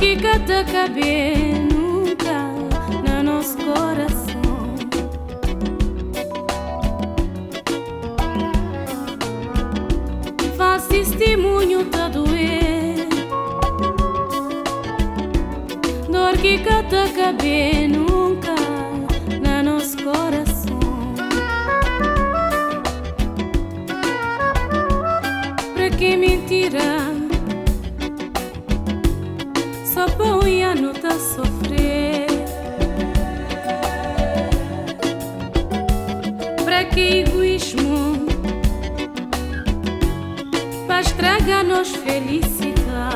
que cata caber nunca no nosso coração. Faz testemunho tá doer, dor que cata caber nunca no nosso coração. Pra que mentira? Só para o ano tá sofrer. Pra que egoísmo? Para estragar nos felicidade.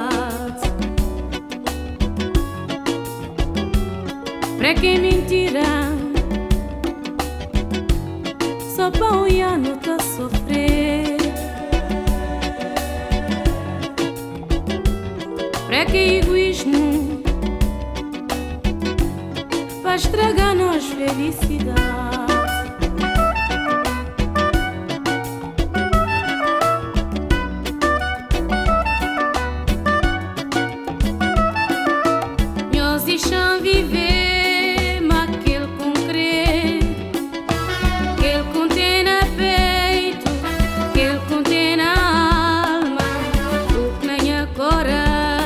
Pra que mentira? Só para o ano tá sofrer. Pra que egoísmo? Para estragar nos felicidade. Nós deixamos viver, mas aquele com crer, que ele contém na peito, que ele contém na alma, o que nem agora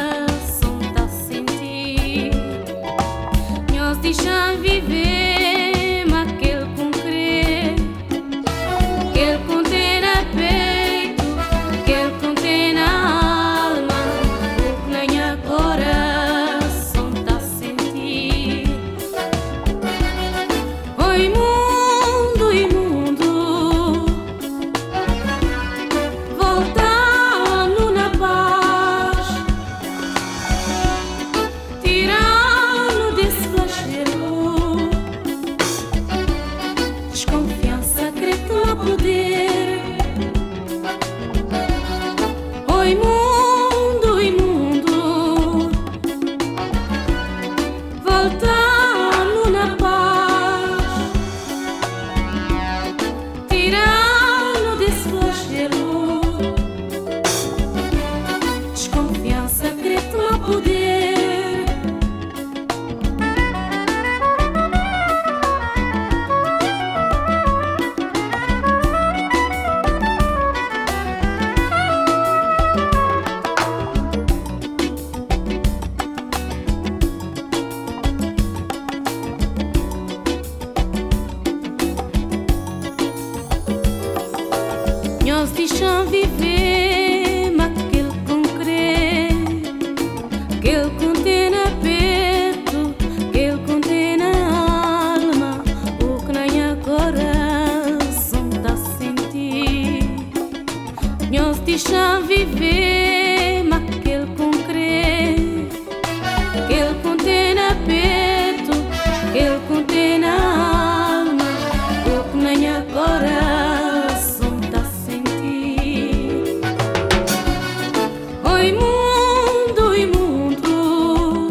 deixam viver, mas aquele com crer, que ele contém na peito, que ele contém na alma, o que nem agora só tá a sentir. Oi mundo e mundo, voltando na paz, tirando desse desconfiança, creta a poder. Oi mundo e mundo, voltando na paz, tirando desse flagelo. Desconfiança, creta a poder. Nós deixam viver, mas aquele com crer, que ele contém na peito, que ele contém na alma, o que nem agora coração tá a sentir. Nós deixam viver, mas aquele com crer, que ele contém na peito, que ele contém na alma, o que nem agora. Oi mundo e mundo,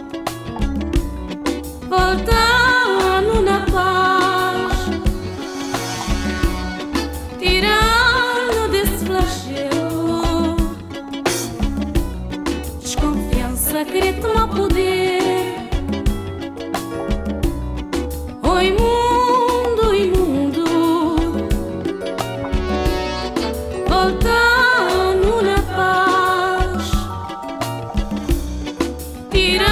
voltando na paz, tirando desse flagelo. Desconfiança, querer tomar poder. Oi mundo e mundo, voltando na paz, tira